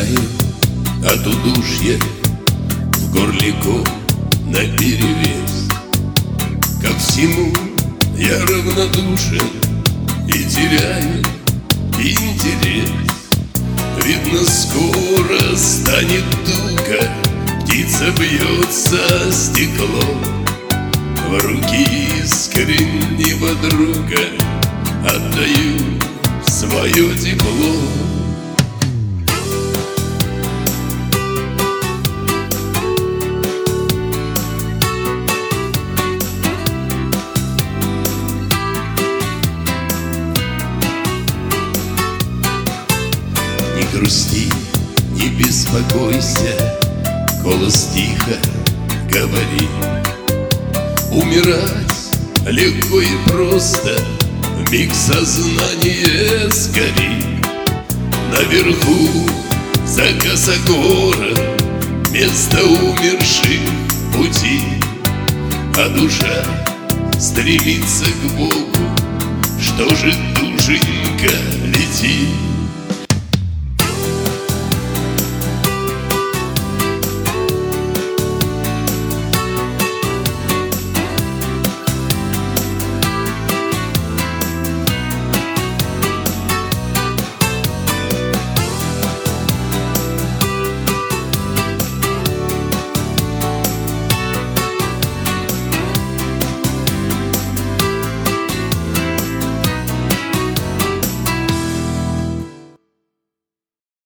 Замираю от удушья, в горле ком наперевес. Ко всему я равнодушен и теряю интерес. Видно, скоро станет туго, птица бьется о стекло. В руки искреннего друга отдаю свое тепло. Не грусти, не беспокойся, голос тихо говорит. Умирать легко и просто, вмиг сознание сгорит. Наверху, за косогором, место умерших пути, а душа стремится к Богу. Что же, душенька, лети?